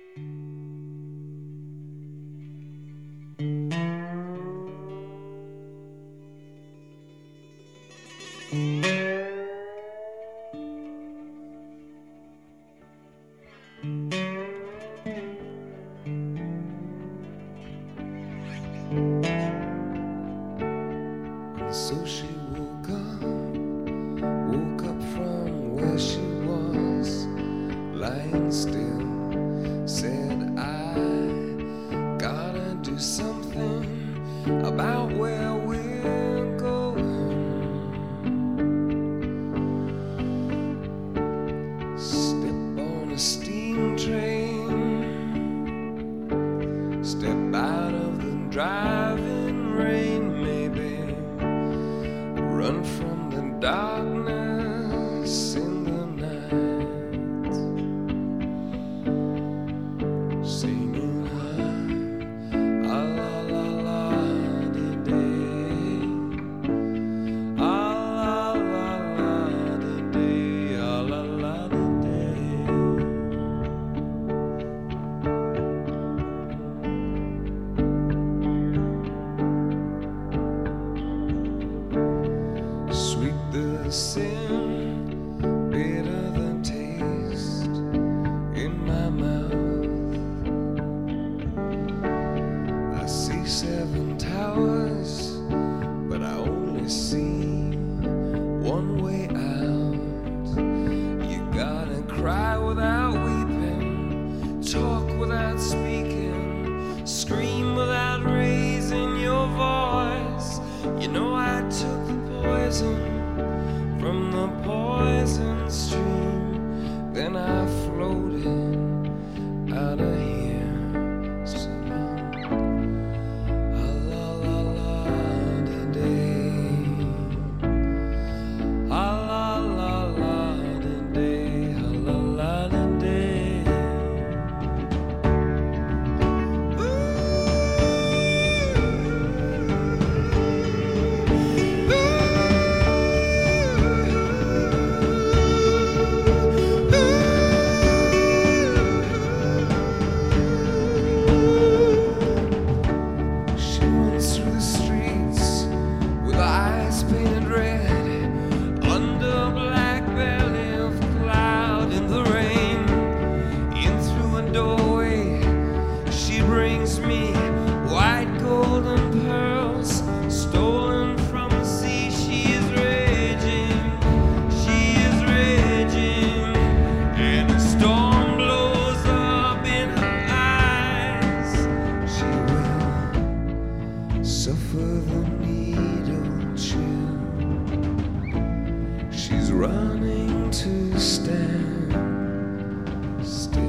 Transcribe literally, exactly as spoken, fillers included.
So she woke up, woke up from where she was, lying still, said, I gotta do something about where we're going. Step on a steam train, step out of the driving rain, maybe run from the darkness in the night, singing ah, ah la la la de day, ah la la la de day, ah la la de Sweet the sin, bitter the taste in my mouth. I see seven towers, but I only see one way out. You gotta cry without weeping, talk without speaking, scream without raising your voice. You know I took the poison from the poison stream, then I floated out of here, singing ah la la la de day, ah la la la de day, ah la la de day. Painted red under a black belly of cloud in the rain. In through a doorway she brings me white golden pearls stolen from the sea. She is raging, she is raging, and a storm blows up in her eyes. She will suffer the needle chill. She's running to stand still.